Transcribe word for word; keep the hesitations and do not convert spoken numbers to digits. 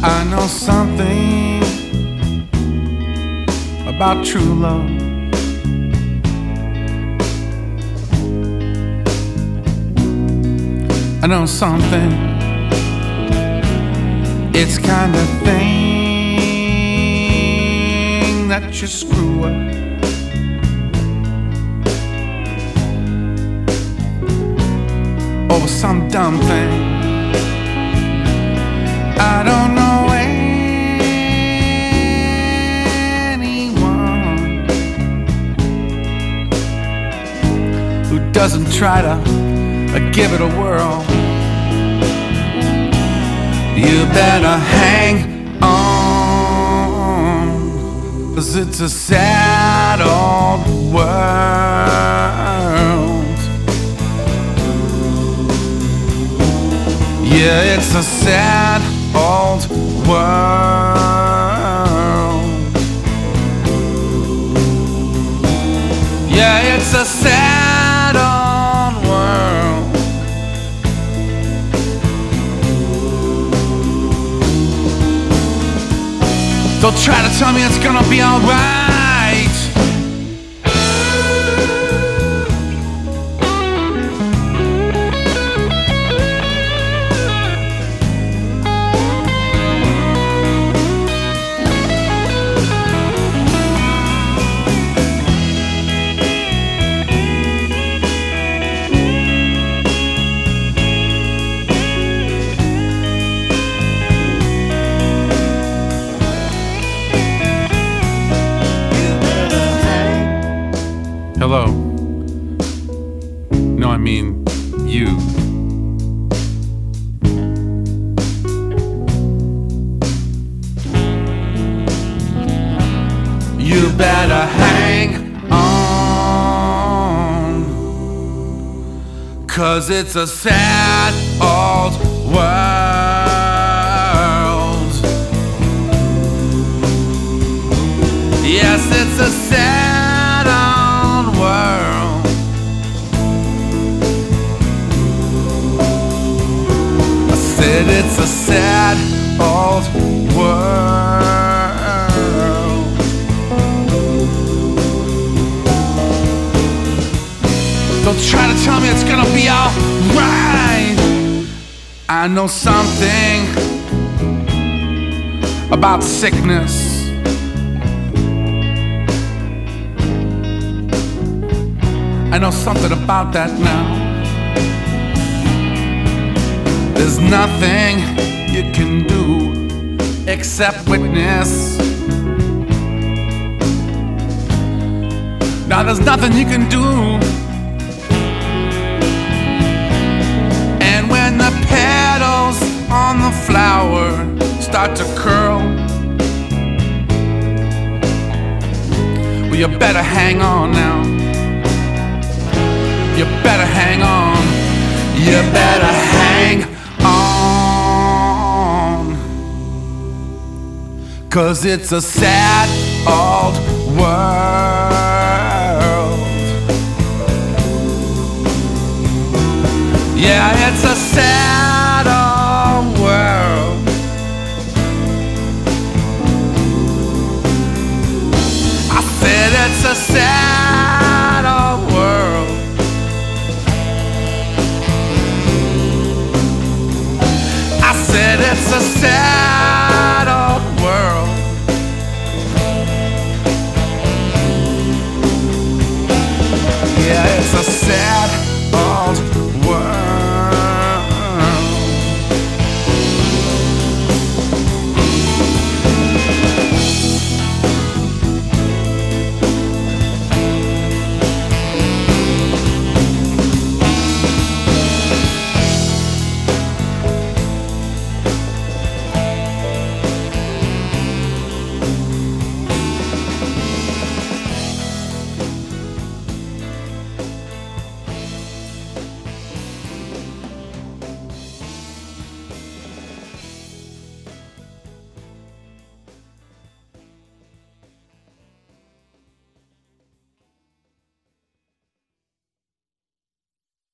I know something about true love. I know something. It's kind of thing that you screw up. Over some dumb thing. I don't know anyone who doesn't try to uh, give it a whirl. You better hang on, 'cause it's a sad old world. Yeah, it's a sad old world. Yeah, it's a sad old world. Don't try to tell me it's gonna be alright. Hello. No, I mean you. You better hang on, 'cause it's a sad old world. Yes, it's a sad old world. I said it's a sad old world. Don't try to tell me it's gonna be alright. I know something about sickness. I know something about that now. There's nothing you can do except witness. Now there's nothing you can do. And when the petals on the flower start to curl, well, you better hang on now. You better hang on. You better hang on, 'cause it's a sad old world. Yeah, it's a sad old world. I said it's a sad old world. Said it's a sad